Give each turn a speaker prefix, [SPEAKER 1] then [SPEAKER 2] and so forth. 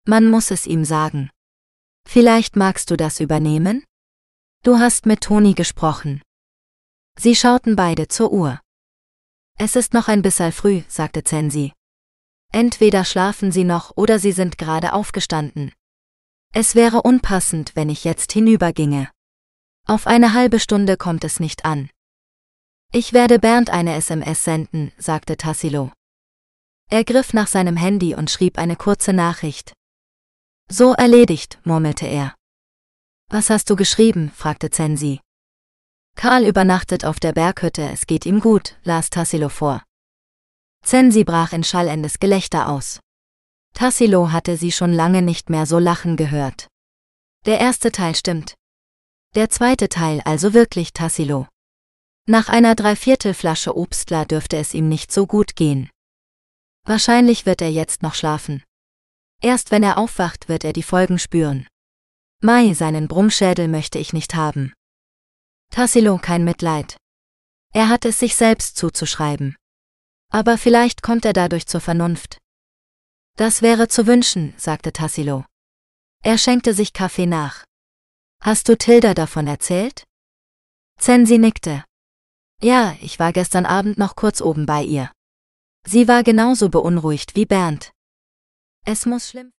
[SPEAKER 1] Man muss es ihm sagen. Vielleicht magst du das übernehmen? Du hast mit Toni gesprochen. Sie schauten beide zur Uhr. Es ist noch ein bisschen früh, sagte Zensi. Entweder schlafen Sie noch oder Sie sind gerade aufgestanden. Es wäre unpassend, wenn ich jetzt hinüberginge. Auf eine halbe Stunde kommt es nicht an. Ich werde Bernd eine SMS senden, sagte Tassilo. Er griff nach seinem Handy und schrieb eine kurze Nachricht. So erledigt, murmelte er. Was hast du geschrieben? Fragte Zensi. Karl übernachtet auf der Berghütte, es geht ihm gut, las Tassilo vor. Zensi brach in schallendes Gelächter aus. Tassilo hatte sie schon lange nicht mehr so lachen gehört. Der erste Teil stimmt. Der zweite Teil also wirklich Tassilo. Nach einer 3/4 Flasche Obstler dürfte es ihm nicht so gut gehen. Wahrscheinlich wird er jetzt noch schlafen. Erst wenn er aufwacht, wird er die Folgen spüren. Mei, seinen Brummschädel möchte ich nicht haben. Tassilo, kein Mitleid. Er hat es sich selbst zuzuschreiben. Aber vielleicht kommt er dadurch zur Vernunft. Das wäre zu wünschen, sagte Tassilo. Er schenkte sich Kaffee nach. Hast du Tilda davon erzählt? Zensi nickte. Ja, ich war gestern Abend noch kurz oben bei ihr. Sie war genauso beunruhigt wie Bernd. Es muss schlimm